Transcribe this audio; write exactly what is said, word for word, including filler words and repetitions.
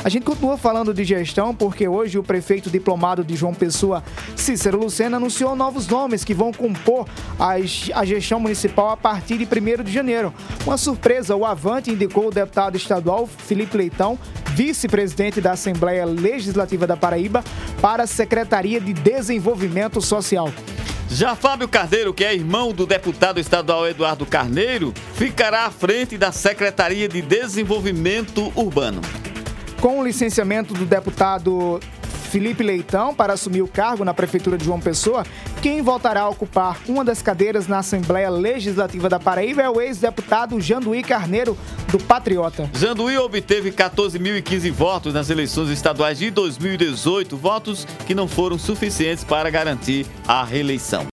A gente continua falando de gestão porque hoje o prefeito diplomado de João Pessoa, Cícero Lucena, anunciou novos nomes que vão compor as, a gestão municipal a partir de primeiro de janeiro. Uma surpresa, o Avante indicou o deputado estadual Felipe Leitão, vice-presidente da Assembleia Legislativa da Paraíba, para a Secretaria de Desenvolvimento Social. Já Fábio Carneiro, que é irmão do deputado estadual Eduardo Carneiro, ficará à frente da Secretaria de Desenvolvimento Urbano. Com o licenciamento do deputado Felipe Leitão para assumir o cargo na Prefeitura de João Pessoa, quem voltará a ocupar uma das cadeiras na Assembleia Legislativa da Paraíba é o ex-deputado Janduí Carneiro, do Patriota. Janduí obteve quatorze mil e quinze votos nas eleições estaduais de dois mil e dezoito, votos que não foram suficientes para garantir a reeleição.